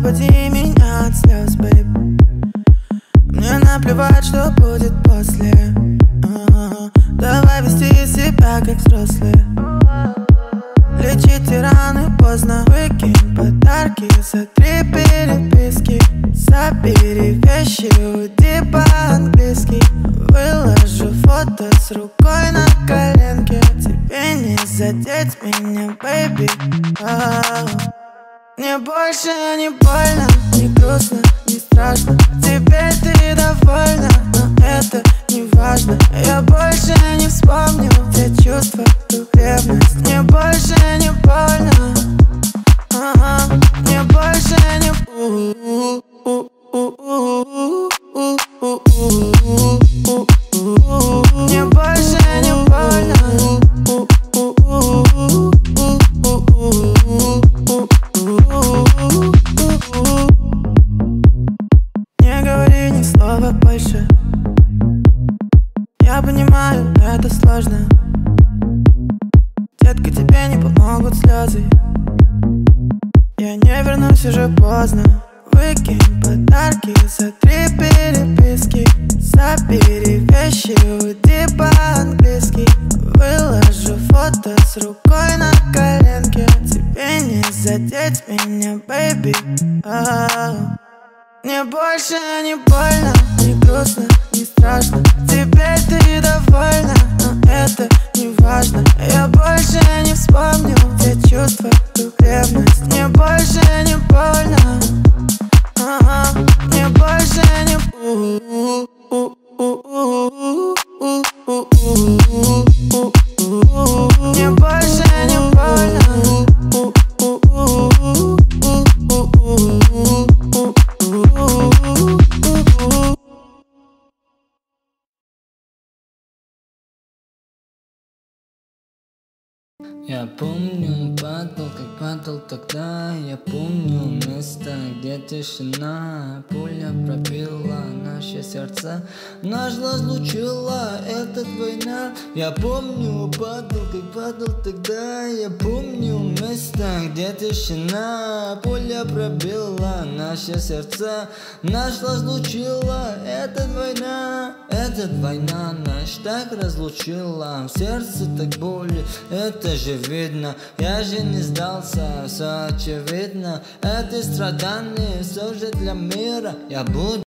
освободи меня от слез, бэйб. Мне наплевать, что будет после. Давай вести себя как взрослые. Лечите раны поздно. Выкинь подарки, сотри переписки. Забери вещи, уйди по-английски. Выложу фото с рукой на коленке. Тебе не задеть меня, бэйби. Мне больше не больно, не грустно, не страшно. Теперь ты довольна, но это не важно. Я больше не вспомню те чувства, ту ревность. Мне больше не больно, мне больше не мне больше не больно. Не говори ни слова больше. Я понимаю, это сложно. Детка, тебе не помогут слезы. Я не вернусь, уже поздно. Выкинь подарки, сотри переписки. Забери вещи, уйди по-английски. Выложу фото с рукой на коленке. Тебе не задеть меня, бэйби. Мне больше не больно, не грустно, не страшно. Теперь ты довольна, но это не важно. Я больше не вспомню те чувства, ту ревность. Мне больше не больно, мне больше не мне больше не больно. Я помню, падал, как падал тогда. Я помню место, где тишина. Пуля пробила наши сердца, нас разлучила эта война. Я помню, падал, как падал тогда. Я помню место, где тишина. Пуля пробила наши сердца, нас разлучила эта война. Эта война нас так разлучила. В сердце так боли, это же видно. Я же не сдался, все очевидно. Это страдание все же для мира. Я буду